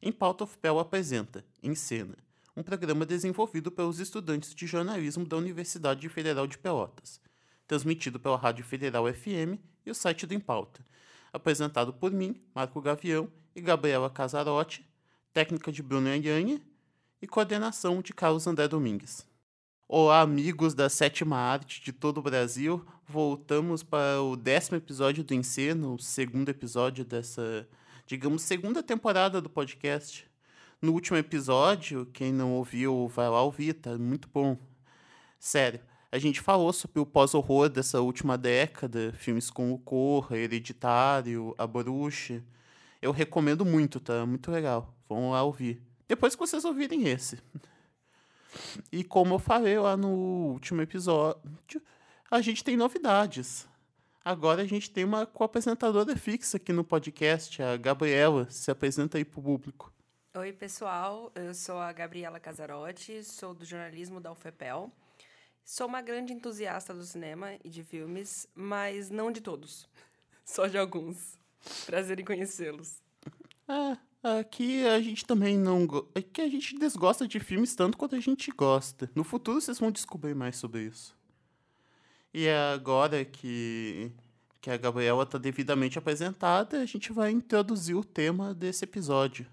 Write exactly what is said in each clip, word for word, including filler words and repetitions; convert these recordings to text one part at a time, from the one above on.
Em Pauta, U F P E L apresenta Em Cena, um programa desenvolvido pelos estudantes de jornalismo da Universidade Federal de Pelotas, transmitido pela Rádio Federal F M e o site do Em Pauta, apresentado por mim, Marco Gavião, e Gabriela Casarotti, técnica de Bruno Anhanha e coordenação de Carlos André Domingues. Olá, amigos da sétima arte de todo o Brasil. Voltamos para o décimo episódio do Em Cena, o segundo episódio dessa, digamos, segunda temporada do podcast. No último episódio, quem não ouviu, vai lá ouvir, tá muito bom. Sério, a gente falou sobre o pós-horror dessa última década, filmes como O Corra, Hereditário, A Bruxa. Eu recomendo muito, tá? Muito legal. Vão lá ouvir. Depois que vocês ouvirem esse. E como eu falei lá no último episódio, a gente tem novidades. Agora a gente tem uma co-apresentadora fixa aqui no podcast, a Gabriela. Se apresenta aí pro público. Oi, pessoal. Eu sou a Gabriela Casarotti, sou do jornalismo da U F P E L. Sou uma grande entusiasta do cinema e de filmes, mas não de todos. Só de alguns. Prazer em conhecê-los. É... Aqui a gente também não... Go- Aqui a gente desgosta de filmes tanto quanto a gente gosta. No futuro vocês vão descobrir mais sobre isso. E agora que, que a Gabriela está devidamente apresentada, a gente vai introduzir o tema desse episódio.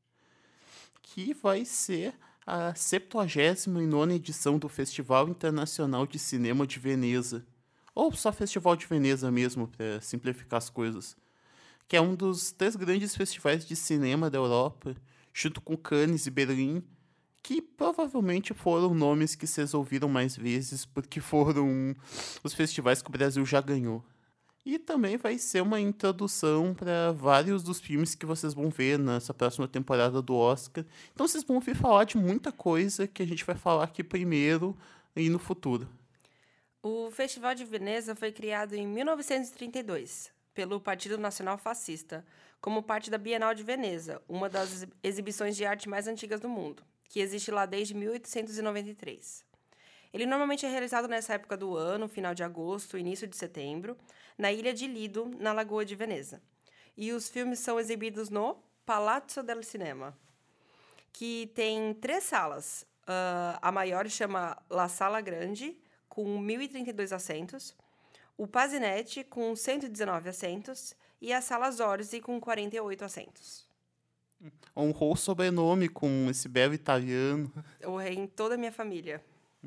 Que vai ser a septuagésima e nona edição do Festival Internacional de Cinema de Veneza. Ou só Festival de Veneza mesmo, para simplificar as coisas. Que é um dos três grandes festivais de cinema da Europa, junto com Cannes e Berlim, que provavelmente foram nomes que vocês ouviram mais vezes, porque foram os festivais que o Brasil já ganhou. E também vai ser uma introdução para vários dos filmes que vocês vão ver nessa próxima temporada do Oscar. Então vocês vão ouvir falar de muita coisa que a gente vai falar aqui primeiro e no futuro. O Festival de Veneza foi criado em mil novecentos e trinta e dois. Pelo Partido Nacional Fascista, como parte da Bienal de Veneza, uma das exibições de arte mais antigas do mundo, que existe lá desde mil oitocentos e noventa e três. Ele normalmente é realizado nessa época do ano, final de agosto, início de setembro, na ilha de Lido, na Lagoa de Veneza. E os filmes são exibidos no Palazzo del Cinema, que tem três salas. Uh, a maior chama La Sala Grande, com mil e trinta e dois assentos, o Pazinete, com cento e dezenove assentos, e a Sala Zorzi, com quarenta e oito assentos. Honrou o sobrenome com esse belo italiano. Eu honrei em toda a minha família.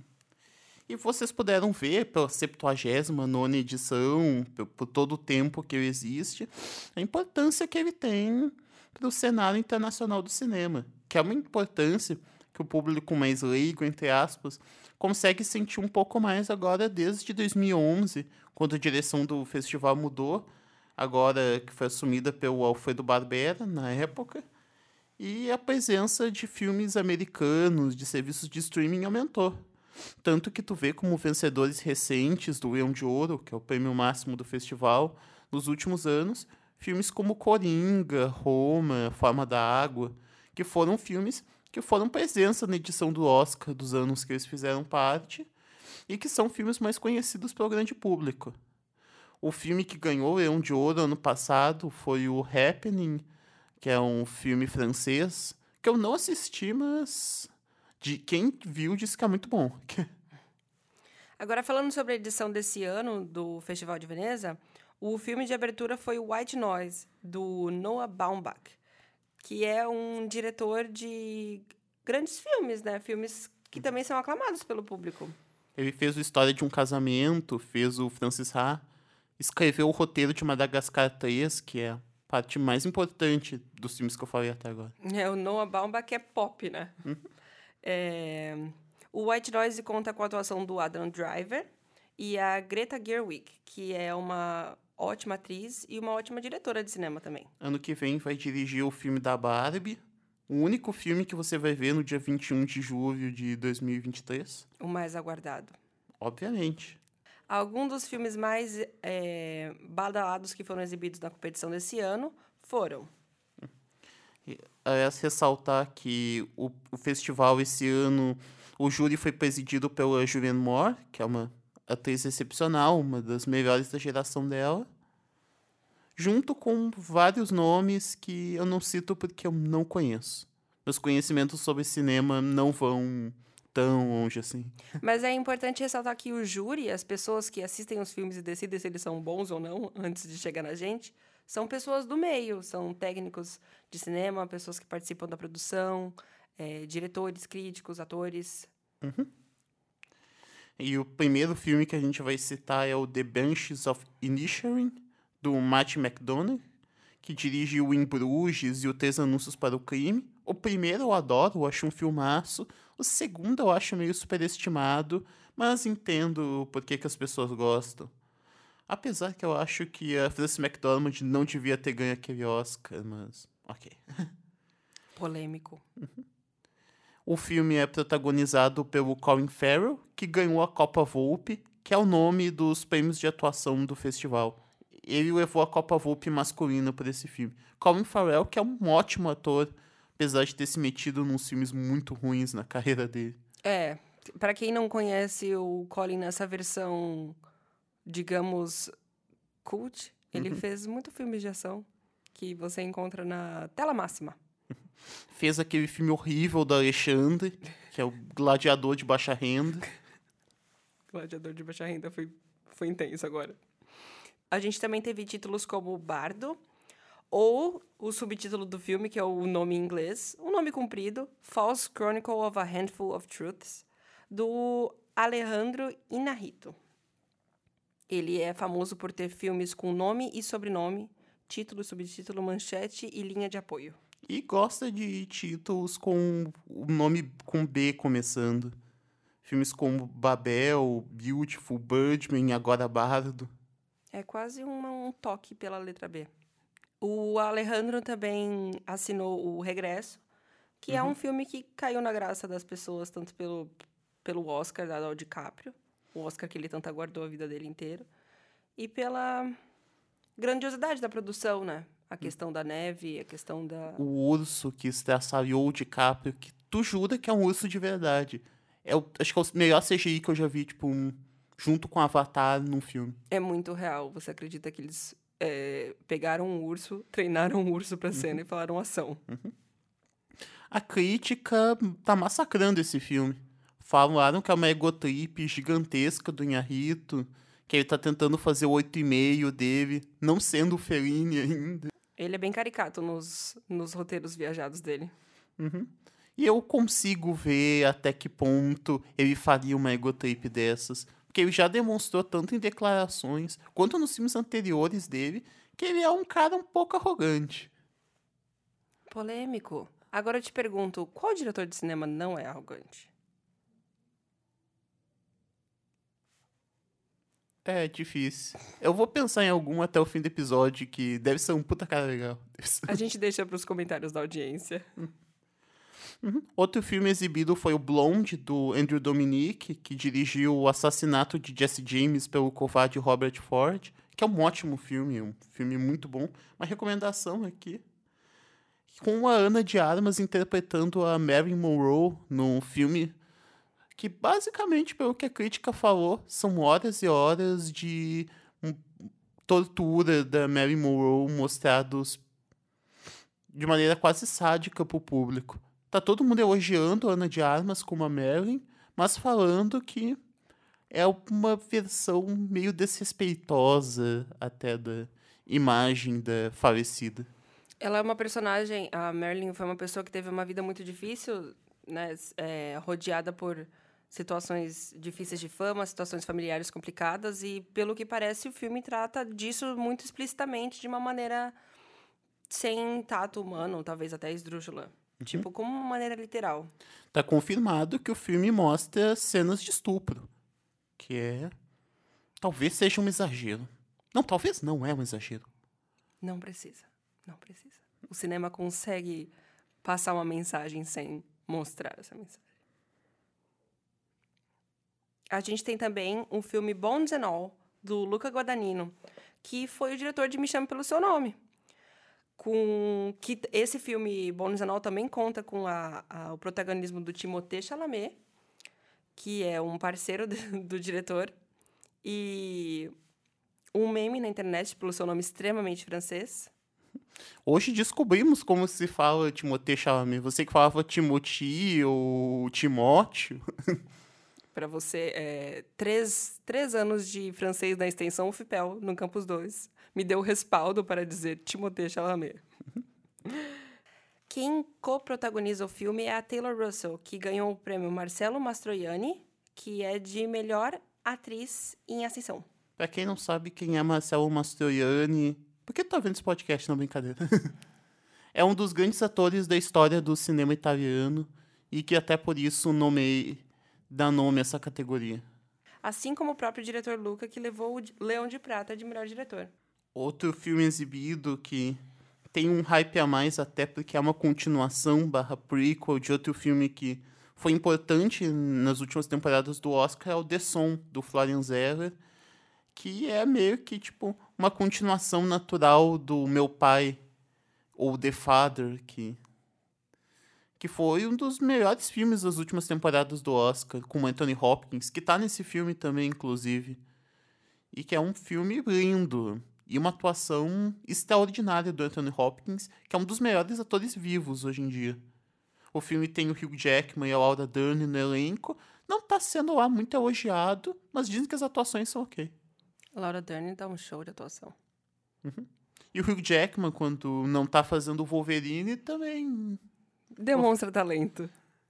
E vocês puderam ver pela septuagésima nona edição, por, por todo o tempo que ele existe, a importância que ele tem para o cenário internacional do cinema. Que é uma importância que o público mais leigo, entre aspas, consegue sentir um pouco mais agora desde dois mil e onze, quando a direção do festival mudou, agora que foi assumida pelo Alfredo Barbera, na época, e a presença de filmes americanos, de serviços de streaming aumentou. Tanto que tu vê como vencedores recentes do Leão de Ouro, que é o prêmio máximo do festival, nos últimos anos, filmes como Coringa, Roma, Forma da Água, que foram filmes que foram presença na edição do Oscar dos anos que eles fizeram parte, e que são filmes mais conhecidos pelo grande público. O filme que ganhou o Leão de Ouro ano passado foi o Happening, que é um filme francês, que eu não assisti, mas de quem viu disse que é muito bom. Agora, falando sobre a edição desse ano do Festival de Veneza, o filme de abertura foi White Noise, do Noah Baumbach, que é um diretor de grandes filmes, né? Filmes que também são aclamados pelo público. Ele fez o História de um Casamento, fez o Francis Ha, escreveu o roteiro de Madagascar três, que é a parte mais importante dos filmes que eu falei até agora. É, o Noah Baumbach é pop, né? Uhum. É... O White Noise conta com a atuação do Adam Driver e a Greta Gerwig, que é uma ótima atriz e uma ótima diretora de cinema também. Ano que vem vai dirigir o filme da Barbie, o único filme que você vai ver no dia vinte e um de julho de dois mil e vinte e três. O mais aguardado. Obviamente. Alguns dos filmes mais é, badalados que foram exibidos na competição desse ano foram... É ressaltar que o, o festival esse ano, o júri foi presidido pela Julianne Moore, que é uma atriz excepcional, uma das melhores da geração dela, junto com vários nomes que eu não cito porque eu não conheço. Meus conhecimentos sobre cinema não vão tão longe assim. Mas é importante ressaltar que o júri, as pessoas que assistem os filmes e decidem se eles são bons ou não, antes de chegar na gente, são pessoas do meio, são técnicos de cinema, pessoas que participam da produção, é, diretores, críticos, atores. Uhum. E o primeiro filme que a gente vai citar é o The Banshees of Inisherin, do Matt McDonagh, que dirige o Em Bruges e o Três Anúncios para o Crime. O primeiro eu adoro, eu acho um filmaço. O segundo eu acho meio superestimado, mas entendo por que, que as pessoas gostam. Apesar que eu acho que a Frances McDormand não devia ter ganho aquele Oscar, mas ok. Polêmico. Uhum. O filme é protagonizado pelo Colin Farrell, que ganhou a Copa Volpe, que é o nome dos prêmios de atuação do festival. Ele levou a Copa Volpe masculina por esse filme. Colin Farrell, que é um ótimo ator, apesar de ter se metido nos filmes muito ruins na carreira dele. É, pra quem não conhece o Colin nessa versão, digamos, cult, ele Uhum. fez muito filmes de ação que você encontra na tela máxima. Fez aquele filme horrível do Alexandre, que é o Gladiador de Baixa Renda. Gladiador de baixa renda foi, foi intenso agora. A gente também teve títulos como Bardo, ou o subtítulo do filme, que é o nome em inglês, um nome comprido, False Chronicle of a Handful of Truths, do Alejandro Inarritu. Ele é famoso por ter filmes com nome e sobrenome, título, subtítulo, manchete e linha de apoio. E gosta de títulos com o nome com B começando. Filmes como Babel, Beautiful, Birdman e agora Bardo. É quase uma, um toque pela letra B. O Alejandro também assinou o Regresso, que Uhum. é um filme que caiu na graça das pessoas, tanto pelo, pelo Oscar dado ao DiCaprio, o Oscar que ele tanto aguardou a vida dele inteira, e pela grandiosidade da produção, né? A questão da neve, a questão da... O urso que estraçalhou o DiCaprio, que tu jura que é um urso de verdade. É o, acho que é o melhor C G I que eu já vi, tipo, um, junto com Avatar num filme. É muito real. Você acredita que eles é, pegaram um urso, treinaram um urso pra cena e falaram ação. Uhum. A crítica tá massacrando esse filme. Falaram que é uma egotrip gigantesca do Inharrito, que ele tá tentando fazer o oito e meio dele, não sendo o Fellini ainda. Ele é bem caricato nos, nos roteiros viajados dele. Uhum. E eu consigo ver até que ponto ele faria uma egotrip dessas. Porque ele já demonstrou tanto em declarações, quanto nos filmes anteriores dele, que ele é um cara um pouco arrogante. Polêmico. Agora eu te pergunto, qual diretor de cinema não é arrogante? É difícil. Eu vou pensar em algum até o fim do episódio que deve ser um puta cara legal. A gente deixa pros comentários da audiência. Uhum. Outro filme exibido foi o Blonde, do Andrew Dominic, que dirigiu O Assassinato de Jesse James pelo covarde Robert Ford, que é um ótimo filme, um filme muito bom. Uma recomendação aqui. Com a Ana de Armas interpretando a Marilyn Monroe num filme que, basicamente, pelo que a crítica falou, são horas e horas de um, tortura da Marilyn Monroe mostrados de maneira quase sádica pro público. Tá todo mundo elogiando a Ana de Armas como a Marilyn, mas falando que é uma versão meio desrespeitosa até da imagem da falecida. Ela é uma personagem... A Marilyn foi uma pessoa que teve uma vida muito difícil, né? É, rodeada por situações difíceis de fama, situações familiares complicadas, e, pelo que parece, o filme trata disso muito explicitamente, de uma maneira sem tato humano, talvez até esdrúxula. Uhum. Tipo, como uma maneira literal. Tá confirmado que o filme mostra cenas de estupro, que é... talvez seja um exagero. Não, talvez não é um exagero. Não precisa, não precisa. O cinema consegue passar uma mensagem sem mostrar essa mensagem. A gente tem também um filme Bones and All, do Luca Guadagnino, que foi o diretor de Me Chame Pelo Seu Nome. Com que esse filme, Bones and All, também conta com a, a, o protagonismo do Timothée Chalamet, que é um parceiro do, do diretor. E um meme na internet pelo seu nome extremamente francês. Hoje descobrimos como se fala Timothée Chalamet. Você que falava Timothy ou Timóteo. Para você, é, três, três anos de francês na extensão U F P E L, no Campus dois, me deu respaldo para dizer Timothée Chalamet. Quem co-protagoniza o filme é a Taylor Russell, que ganhou o prêmio Marcello Mastroianni, que é de melhor atriz em ascensão. Pra quem não sabe quem é Marcello Mastroianni... Por que tá vendo esse podcast? Não, brincadeira. É um dos grandes atores da história do cinema italiano e que até por isso nome... dá nome a essa categoria. Assim como o próprio diretor Luca, que levou o Leão de Prata de melhor diretor. Outro filme exibido que tem um hype a mais, até porque é uma continuação barra prequel de outro filme que foi importante nas últimas temporadas do Oscar, é o The Song, do Florian Zeller, que é meio que tipo uma continuação natural do Meu Pai, ou The Father, que, que foi um dos melhores filmes das últimas temporadas do Oscar, com o Anthony Hopkins, que tá nesse filme também, inclusive, e que é um filme lindo. E uma atuação extraordinária do Anthony Hopkins, que é um dos melhores atores vivos hoje em dia. O filme tem o Hugh Jackman e a Laura Dern no elenco. Não tá sendo lá muito elogiado, mas dizem que as atuações são ok. A Laura Dern dá um show de atuação. Uhum. E o Hugh Jackman, quando não tá fazendo o Wolverine, também... demonstra talento.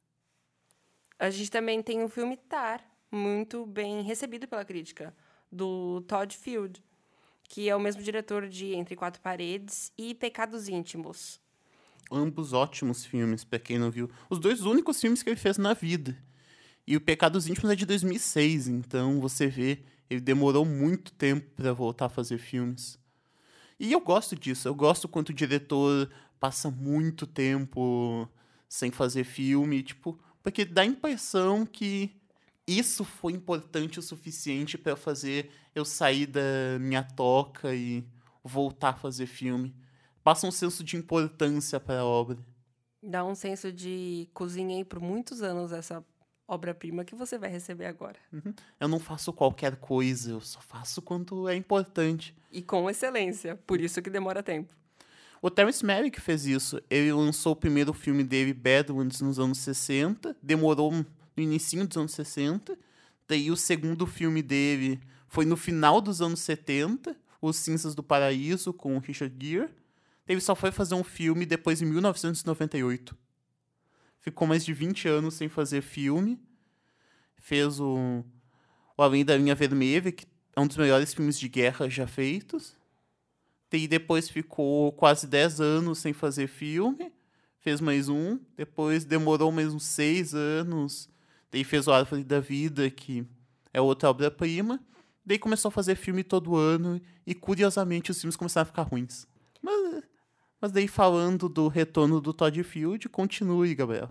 A gente também tem o filme Tar, muito bem recebido pela crítica, do Todd Field, que é o mesmo diretor de Entre Quatro Paredes e Pecados Íntimos. Ambos ótimos filmes, pra quem não viu. Os dois únicos filmes que ele fez na vida. E o Pecados Íntimos é de dois mil e seis, então você vê, ele demorou muito tempo pra voltar a fazer filmes. E eu gosto disso, eu gosto quando o diretor passa muito tempo sem fazer filme, tipo, porque dá a impressão que isso foi importante o suficiente pra fazer eu sair da minha toca e voltar a fazer filme. Passa um senso de importância para a obra. Dá um senso de cozinhei por muitos anos essa obra-prima que você vai receber agora. Uhum. Eu não faço qualquer coisa, eu só faço quando é importante. E com excelência, por isso que demora tempo. O Terrence Malick fez isso. Ele lançou o primeiro filme dele, Badlands, nos anos sessenta. Demorou no início dos anos sessenta. Daí o segundo filme dele foi no final dos anos setenta, Os Cinzas do Paraíso, com o Richard Gere. Ele só foi fazer um filme depois em mil novecentos e noventa e oito. Ficou mais de vinte anos sem fazer filme. Fez o, o Além da Linha Vermelha, que é um dos melhores filmes de guerra já feitos. E depois ficou quase dez anos sem fazer filme. Fez mais um. Depois demorou mais uns seis anos. Daí fez o Árvore da Vida, que é outra obra-prima. Daí começou a fazer filme todo ano. E, curiosamente, os filmes começaram a ficar ruins. Mas, mas daí, falando do retorno do Todd Field, continue, Gabriel.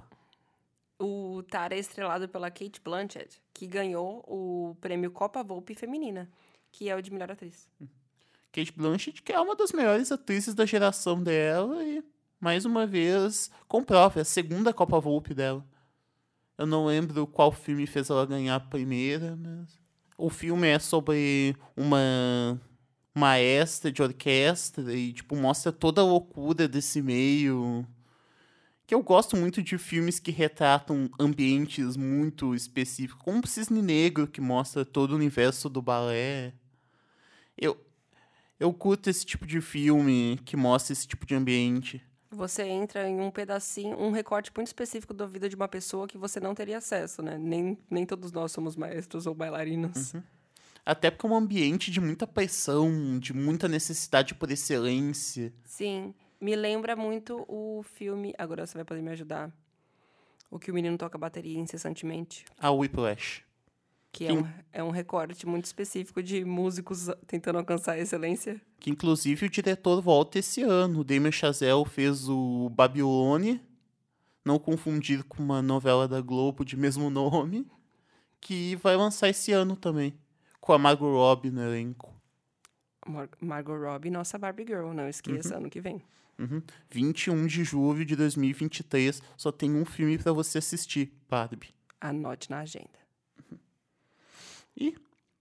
O Tar é estrelado pela Cate Blanchett, que ganhou o prêmio Copa Volpi Feminina, que é o de melhor atriz. Cate Blanchett, que é uma das melhores atrizes da geração dela e, mais uma vez, comprova. É a segunda Copa Volpi dela. Eu não lembro qual filme fez ela ganhar a primeira, mas... O filme é sobre uma maestra de orquestra e, tipo, mostra toda a loucura desse meio. Que eu gosto muito de filmes que retratam ambientes muito específicos, como o Cisne Negro, que mostra todo o universo do balé. Eu, eu curto esse tipo de filme que mostra esse tipo de ambiente. Você entra em um pedacinho, um recorte muito específico da vida de uma pessoa que você não teria acesso, né? Nem, nem todos nós somos maestros ou bailarinos. Uhum. Até porque é um ambiente de muita pressão, de muita necessidade por excelência. Sim, me lembra muito o filme... Agora você vai poder me ajudar. O que o menino toca bateria incessantemente. A Whiplash. Que é um, é um recorte muito específico de músicos tentando alcançar a excelência. Que, inclusive, o diretor volta esse ano. O Damien Chazelle fez o Babylone, não confundir com uma novela da Globo de mesmo nome, que vai lançar esse ano também, com a Margot Robbie no elenco. Mar- Margot Robbie, nossa Barbie Girl, não esqueça, uhum. Ano que vem. Uhum. vinte e um de julho de dois mil e vinte e três, só tem um filme pra você assistir, Barbie. Anote na agenda. E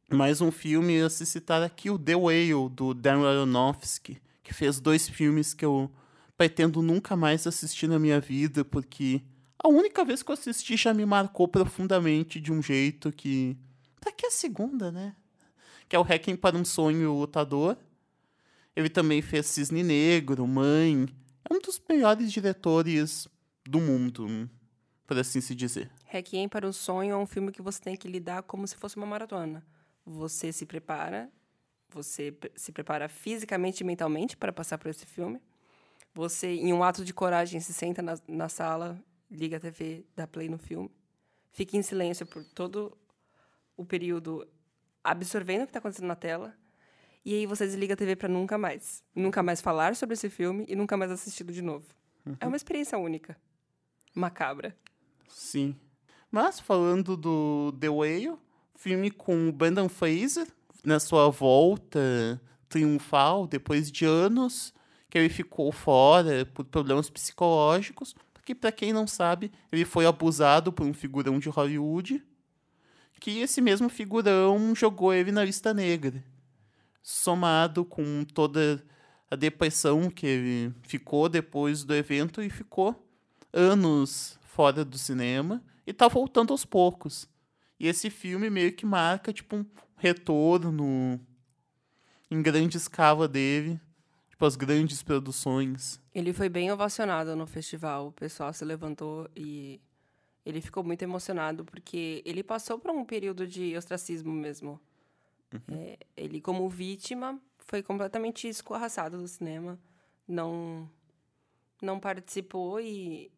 Mais um filme a se citar aqui, o The Whale, do Darren Aronofsky, que fez dois filmes que eu pretendo nunca mais assistir na minha vida, porque a única vez que eu assisti já me marcou profundamente de um jeito que... Pra que a segunda, né? Que é o Requiem para um Sonho Lutador. Ele também fez Cisne Negro, Mãe. É um dos melhores diretores do mundo, por assim se dizer. Requiem para um Sonho é um filme que você tem que lidar como se fosse uma maratona. Você se prepara, você se prepara fisicamente e mentalmente para passar por esse filme. Você, em um ato de coragem, se senta na, na sala, liga a T V, dá play no filme, fica em silêncio por todo o período, absorvendo o que está acontecendo na tela, e aí você desliga a T V para nunca mais. Nunca mais falar sobre esse filme e nunca mais assisti-lo de novo. Uhum. É uma experiência única. Macabra. Sim. Mas, falando do The Whale, filme com o Brendan Fraser, na sua volta triunfal, depois de anos que ele ficou fora por problemas psicológicos, porque, para quem não sabe, ele foi abusado por um figurão de Hollywood, que esse mesmo figurão jogou ele na lista negra. Somado com toda a depressão que ele ficou depois do evento, e ficou anos fora do cinema, e tá voltando aos poucos. E esse filme meio que marca, tipo, um retorno em grande escala dele, tipo, as grandes produções. Ele foi bem ovacionado no festival, o pessoal se levantou e ele ficou muito emocionado, porque ele passou por um período de ostracismo mesmo. Uhum. É, ele, como vítima, foi completamente escorraçado do cinema, não, não participou e...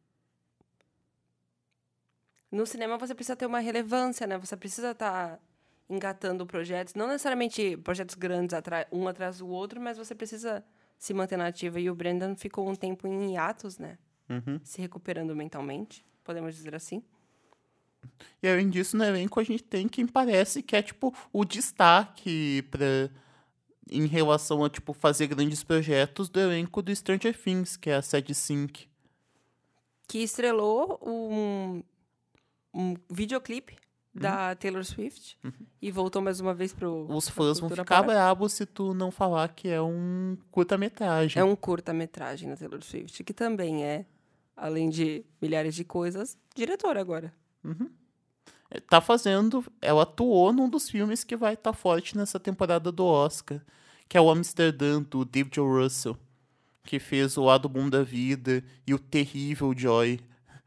No cinema você precisa ter uma relevância, né? Você precisa estar engatando projetos, não necessariamente projetos grandes um atrás do outro, mas você precisa se manter na ativa. E o Brendan ficou um tempo em hiatos, né? Uhum. Se recuperando mentalmente, podemos dizer assim. E além disso, no elenco a gente tem quem parece que é, tipo, o destaque pra, em relação a, tipo, fazer grandes projetos do elenco do Stranger Things, que é a Sadie Sink. Que estrelou um... um videoclipe uhum. da Taylor Swift uhum. e voltou mais uma vez pro... Os fãs vão ficar bravos se tu não falar que é um curta-metragem. É um curta-metragem da Taylor Swift, que também é, além de milhares de coisas, diretora agora. Uhum. Tá fazendo... Ela atuou num dos filmes que vai estar tá forte nessa temporada do Oscar, que é o Amsterdã, do David O. Russell, que fez O Lado Bom da Vida e o terrível Joy.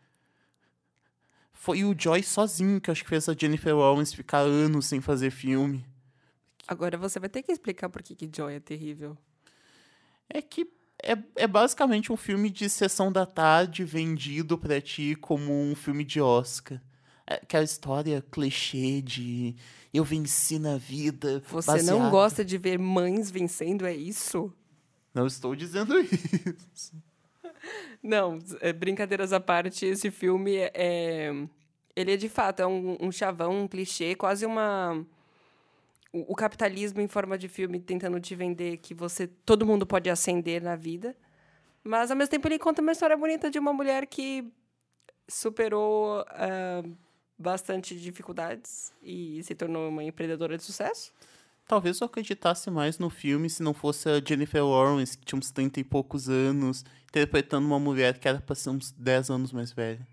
Foi o Joy sozinho que acho que fez a Jennifer Lawrence ficar anos sem fazer filme. Agora você vai ter que explicar por que, que Joy é terrível. É que é, é basicamente um filme de sessão da tarde vendido pra ti como um filme de Oscar. É aquela história clichê de eu venci na vida. Você baseado... não gosta de ver mães vencendo, é isso? Não estou dizendo isso. Não, brincadeiras à parte, esse filme é... Ele é, de fato, é um, um chavão, um clichê, quase uma... O, o capitalismo em forma de filme tentando te vender que você... Todo mundo pode ascender na vida. Mas, ao mesmo tempo, ele conta uma história bonita de uma mulher que superou uh, bastante dificuldades e se tornou uma empreendedora de sucesso. Talvez eu acreditasse mais no filme se não fosse a Jennifer Lawrence, que tinha uns trinta e poucos anos, interpretando uma mulher que era pra ser uns dez anos mais velha.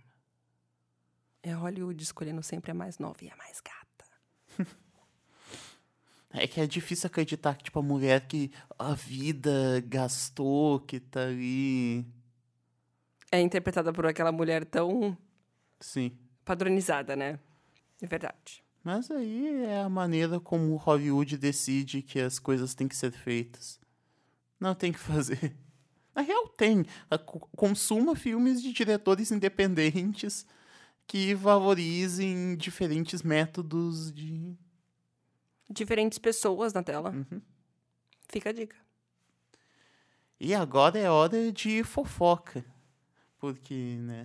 É Hollywood escolhendo sempre a mais nova e a mais gata. É que é difícil acreditar que, tipo, a mulher que a vida gastou, que tá ali... É interpretada por aquela mulher tão... Sim. Padronizada, né? É verdade. Mas aí é a maneira como Hollywood decide que as coisas têm que ser feitas. Não tem que fazer. Na real, tem. Consuma filmes de diretores independentes que valorizem diferentes métodos de... Diferentes pessoas na tela. Uhum. Fica a dica. E agora é hora de fofoca. Porque, né...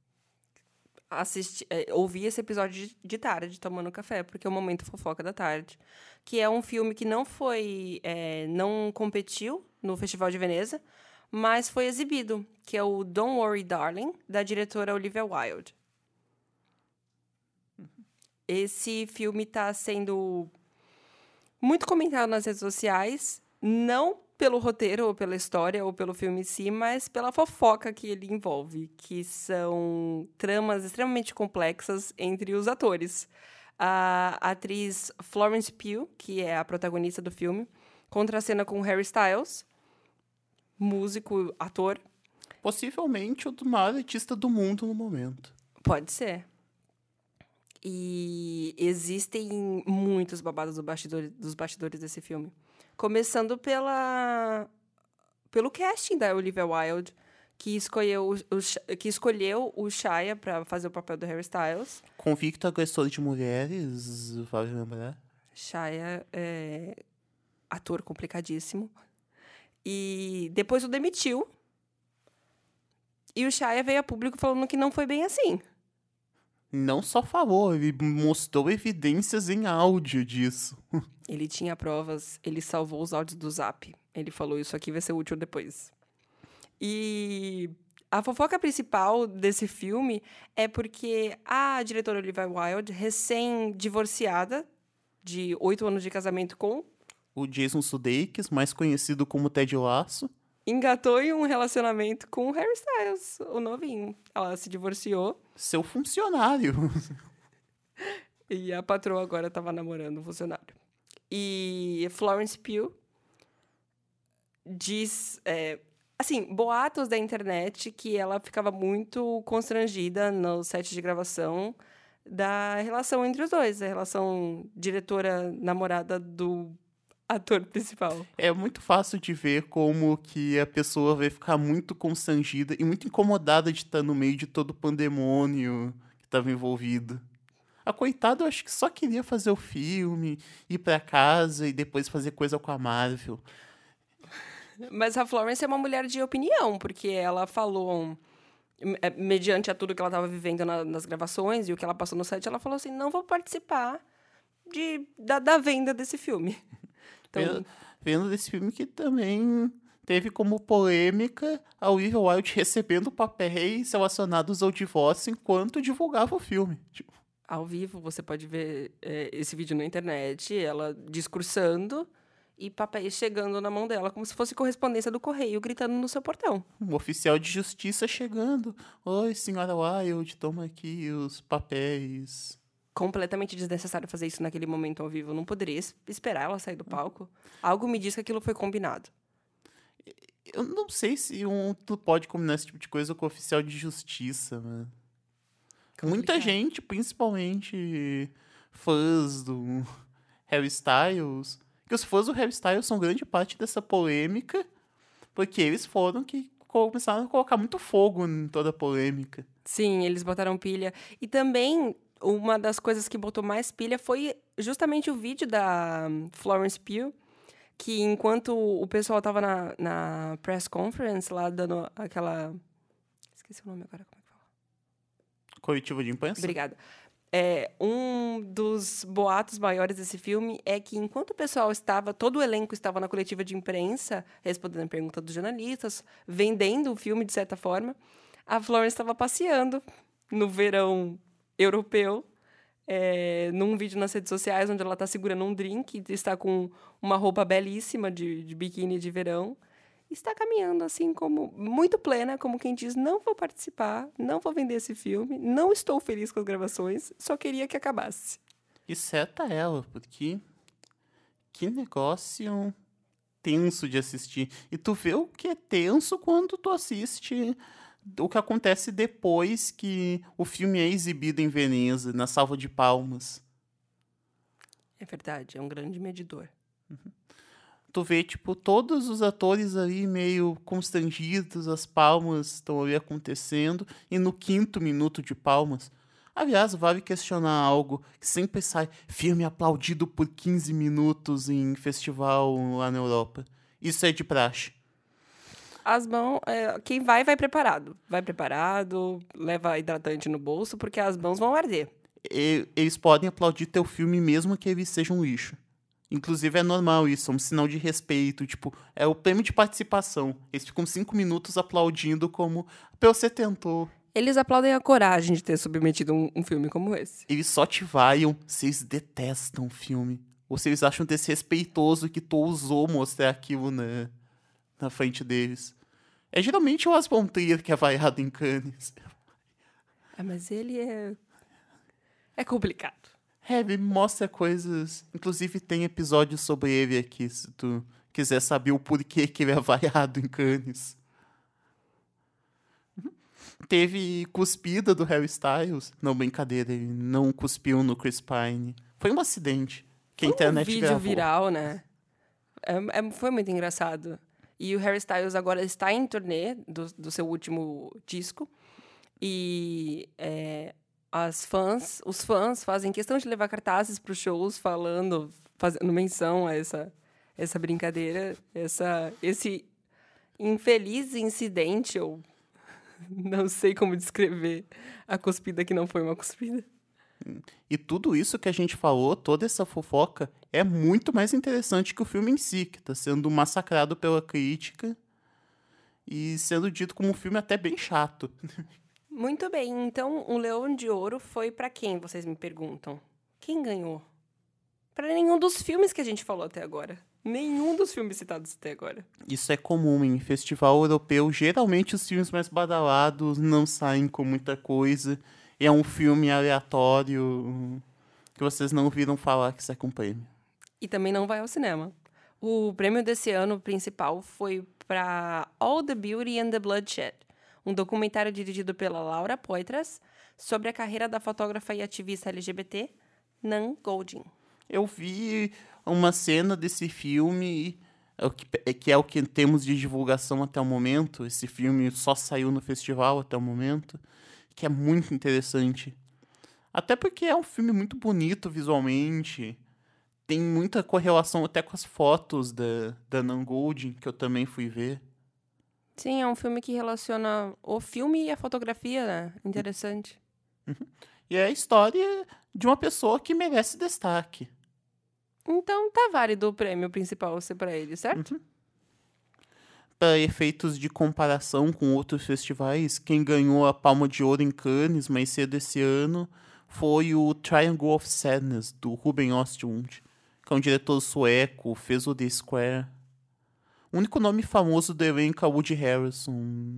Assisti, é, ouvi esse episódio de, de tarde, tomando café, porque é o Momento Fofoca da Tarde, que é um filme que não foi... É, não competiu no Festival de Veneza, mas foi exibido, que é o Don't Worry, Darling, da diretora Olivia Wilde. Esse filme está sendo Muito comentado nas redes sociais, não pelo roteiro, ou pela história, ou pelo filme em si, mas pela fofoca que ele envolve, que são tramas extremamente complexas entre os atores. A atriz Florence Pugh, que é a protagonista do filme, contracena com Harry Styles, músico, ator. Possivelmente o maior artista do mundo no momento. Pode ser. E existem muitos babados do bastidor, dos bastidores desse filme. Começando pela, pelo casting da Olivia Wilde, que escolheu o, o, que escolheu o Shia para fazer o papel do Harry Styles. Convicto agressor de mulheres, vale lembrar. Shia é ator complicadíssimo. E depois o demitiu. E o Shia veio a público falando que não foi bem assim. Não só falou, ele mostrou evidências em áudio disso. Ele tinha provas, ele salvou os áudios do Zap. Ele falou, isso aqui vai ser útil depois. E a fofoca principal desse filme é porque a diretora Olivia Wilde, recém-divorciada, de oito anos de casamento com... o Jason Sudeikis, mais conhecido como Ted Lasso, engatou em um relacionamento com o Harry Styles, o novinho. Ela se divorciou. Seu funcionário. E a patroa agora estava namorando o funcionário. E Florence Pugh diz... É, assim, boatos da internet que ela ficava muito constrangida no set de gravação da relação entre os dois. A relação diretora-namorada do ator principal. É muito fácil de ver como que a pessoa vai ficar muito constrangida e muito incomodada de estar no meio de todo o pandemônio que estava envolvido. A coitada, eu acho que só queria fazer o filme, ir pra casa e depois fazer coisa com a Marvel. Mas a Florence é uma mulher de opinião, porque ela falou, mediante a tudo que ela estava vivendo na, nas gravações e o que ela passou no set, ela falou assim, não vou participar de, da, da venda desse filme. Então... Vendo, vendo desse filme que também teve como polêmica a Olivia Wilde recebendo papéis relacionados ao divórcio enquanto divulgava o filme. Tipo... Ao vivo, você pode ver é, esse vídeo na internet, ela discursando e papéis chegando na mão dela, como se fosse correspondência do correio, gritando no seu portão. Um oficial de justiça chegando. Oi, senhora Wilde, toma aqui os papéis. Completamente desnecessário fazer isso naquele momento ao vivo. Eu não poderia esperar ela sair do palco. Algo me diz que aquilo foi combinado. Eu não sei se um, tu pode combinar esse tipo de coisa com o oficial de justiça, mano. Muita gente, principalmente fãs do Harry Styles, que os fãs do Harry Styles são grande parte dessa polêmica, porque eles foram que começaram a colocar muito fogo em toda a polêmica. Sim, eles botaram pilha. E também... uma das coisas que botou mais pilha foi justamente o vídeo da Florence Pugh, que enquanto o pessoal estava na, na press conference, lá dando aquela... Esqueci o nome agora, como é que fala? Coletiva de imprensa? Obrigada. É, um dos boatos maiores desse filme é que enquanto o pessoal estava, todo o elenco estava na coletiva de imprensa, respondendo a pergunta dos jornalistas, vendendo o filme de certa forma, a Florence estava passeando no verão europeu, é, num vídeo nas redes sociais, onde ela está segurando um drink, está com uma roupa belíssima de, de biquíni de verão, está caminhando assim, como muito plena, como quem diz, não vou participar, não vou vender esse filme, não estou feliz com as gravações, só queria que acabasse. E certa ela, porque que negócio tenso de assistir. E tu vê o que é tenso quando tu assiste... o que acontece depois que o filme é exibido em Veneza, na salva de palmas. É verdade, é um grande medidor. Uhum. Tu vê, tipo, todos os atores ali meio constrangidos, as palmas estão ali acontecendo, e no quinto minuto de palmas... Aliás, vale questionar algo que sempre sai filme aplaudido por quinze minutos em festival lá na Europa. Isso é de praxe. As mãos, é, quem vai, vai preparado. Vai preparado, leva hidratante no bolso, porque as mãos vão arder. E, eles podem aplaudir teu filme mesmo que ele seja um lixo. Inclusive é normal isso, é um sinal de respeito, tipo, é o prêmio de participação. Eles ficam cinco minutos aplaudindo como, pô, você tentou. Eles aplaudem a coragem de ter submetido um, um filme como esse. Eles só te vaiam se eles detestam o filme. Ou se eles acham desrespeitoso que tu ousou mostrar aquilo na, na frente deles. É geralmente o Lars von Trier que é vaiado em Cannes. É, mas ele é... É complicado. É, ele mostra coisas... Inclusive tem episódios sobre ele aqui, se tu quiser saber o porquê que ele é vaiado em Cannes. Teve cuspida do Harry Styles. Não, brincadeira, ele não cuspiu no Chris Pine. Foi um acidente que a Foi internet um vídeo gravou. viral, né? É, é- foi muito engraçado. E o Harry Styles agora está em turnê do, do seu último disco. E é, as fãs, os fãs fazem questão de levar cartazes para os shows falando, fazendo menção a essa, essa brincadeira, essa, esse infeliz incidente, ou não sei como descrever a cuspida que não foi uma cuspida. E tudo isso que a gente falou, toda essa fofoca, é muito mais interessante que o filme em si, que está sendo massacrado pela crítica e sendo dito como um filme até bem chato. Muito bem, então o Leão de Ouro foi para quem, vocês me perguntam? Quem ganhou? Para nenhum dos filmes que a gente falou até agora. Nenhum dos filmes citados até agora. Isso é comum em festival europeu. Geralmente os filmes mais badalados não saem com muita coisa. É um filme aleatório que vocês não viram falar que sai com prêmio. E também não vai ao cinema. O prêmio desse ano principal foi para All the Beauty and the Bloodshed, um documentário dirigido pela Laura Poitras sobre a carreira da fotógrafa e ativista L G B T, Nan Goldin. Eu vi uma cena desse filme, é o que, é que é o que temos de divulgação até o momento. Esse filme só saiu no festival até o momento, que é muito interessante. Até porque é um filme muito bonito visualmente. Tem muita correlação até com as fotos da, da Nan Goldin, que eu também fui ver. Sim, é um filme que relaciona o filme e a fotografia, né? Interessante. E é a história de uma pessoa que merece destaque. Então tá válido o prêmio principal ser para ele, certo? Para efeitos de comparação com outros festivais, quem ganhou a Palma de Ouro em Cannes mais cedo esse ano foi o Triangle of Sadness, do Ruben Östlund, que é um diretor sueco, fez o The Square. O único nome famoso do elenco é Woody Harrelson.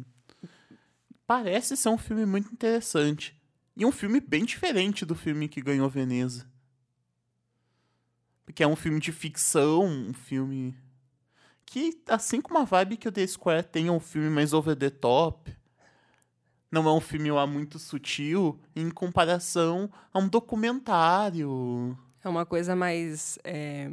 Parece ser um filme muito interessante. E um filme bem diferente do filme que ganhou Veneza. Porque é um filme de ficção, um filme que, assim como a vibe que o The Square tem, é um filme mais over the top. Não é um filme lá muito sutil, em comparação a um documentário. É uma coisa mais... é,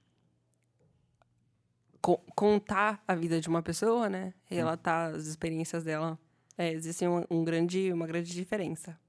co- contar a vida de uma pessoa, né? Relatar as experiências dela. É, existe um, um grande, uma grande diferença.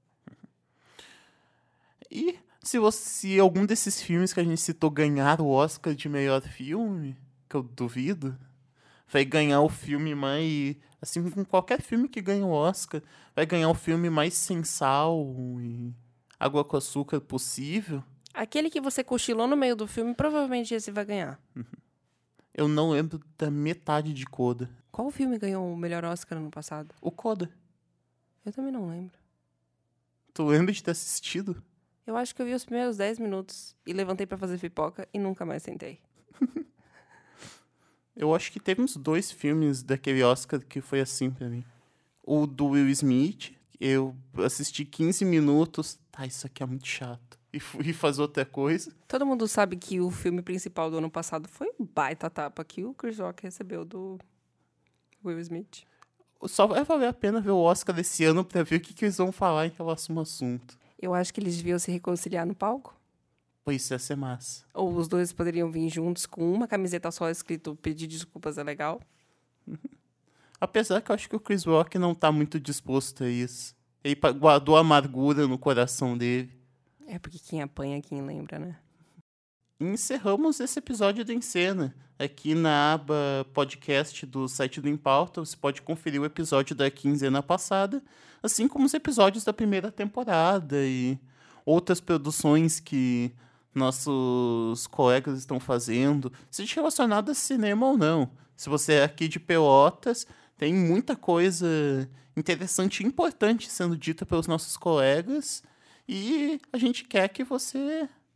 E se, você, se algum desses filmes que a gente citou ganhar o Oscar de melhor filme, que eu duvido, vai ganhar o filme mais... Assim, com qualquer filme que ganha o Oscar, vai ganhar o filme mais sem sal e água com açúcar possível. Aquele que você cochilou no meio do filme, provavelmente esse vai ganhar. Eu não lembro da metade de Coda. Qual filme ganhou o melhor Oscar ano passado? O Coda. Eu também não lembro. Tu lembra de ter assistido? Eu acho que eu vi os primeiros dez minutos e levantei pra fazer pipoca e nunca mais sentei. Eu acho que teve uns dois filmes daquele Oscar que foi assim pra mim. O do Will Smith, eu assisti quinze minutos. Tá, isso aqui é muito chato. E fui fazer outra coisa. Todo mundo sabe que o filme principal do ano passado foi um baita tapa que o Chris Rock recebeu do Will Smith. Só vai valer a pena ver o Oscar desse ano pra ver o que, que eles vão falar em relação ao assunto. Eu acho que eles deviam se reconciliar no palco. Pois isso ia ser massa. Ou os dois poderiam vir juntos com uma camiseta só escrito pedir desculpas é legal. Apesar que eu acho que o Chris Rock não tá muito disposto a isso. Ele pa- guardou a amargura no coração dele. É porque quem apanha, quem lembra, né? E encerramos esse episódio do Em Cena. Aqui na aba podcast do site do Em Pauta, você pode conferir o episódio da quinzena passada, assim como os episódios da primeira temporada e outras produções que nossos colegas estão fazendo, seja relacionado a cinema ou não. Se você é aqui de Pelotas, tem muita coisa interessante e importante sendo dita pelos nossos colegas e a gente quer que você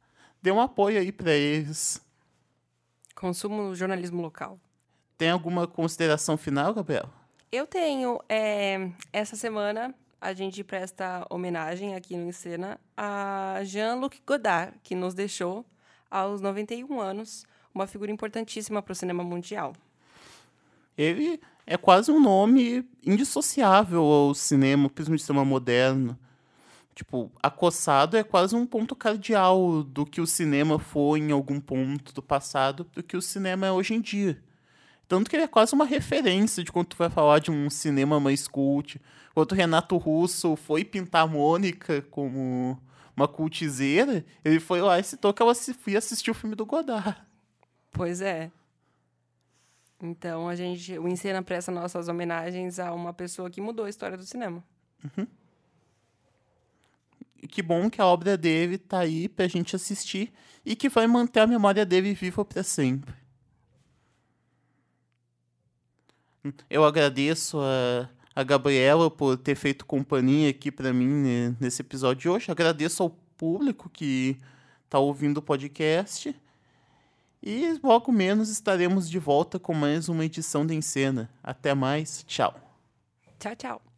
dê um apoio aí pra eles. Consumo jornalismo local. Tem alguma consideração final, Gabriel? Eu tenho. É, essa semana, a gente presta homenagem aqui no Encena a Jean-Luc Godard, que nos deixou aos noventa e um anos, uma figura importantíssima para o cinema mundial. Ele é quase um nome indissociável ao cinema, principalmente ao cinema moderno. Tipo, Acossado é quase um ponto cardeal do que o cinema foi em algum ponto do passado, do que o cinema é hoje em dia. Tanto que ele é quase uma referência de quando tu vai falar de um cinema mais cult. Quando o Renato Russo foi pintar a Mônica como uma cultizeira, ele foi lá e citou que ela fui assistir o filme do Godard. Pois é. Então, a gente, o Encena presta nossas homenagens a uma pessoa que mudou a história do cinema. Uhum. E que bom que a obra dele tá aí pra gente assistir e que vai manter a memória dele viva pra sempre. Eu agradeço a, a Gabriela por ter feito companhia aqui pra mim, né, nesse episódio de hoje. Agradeço ao público que tá ouvindo o podcast. E logo menos estaremos de volta com mais uma edição da Encena. Até mais. Tchau. Tchau, tchau.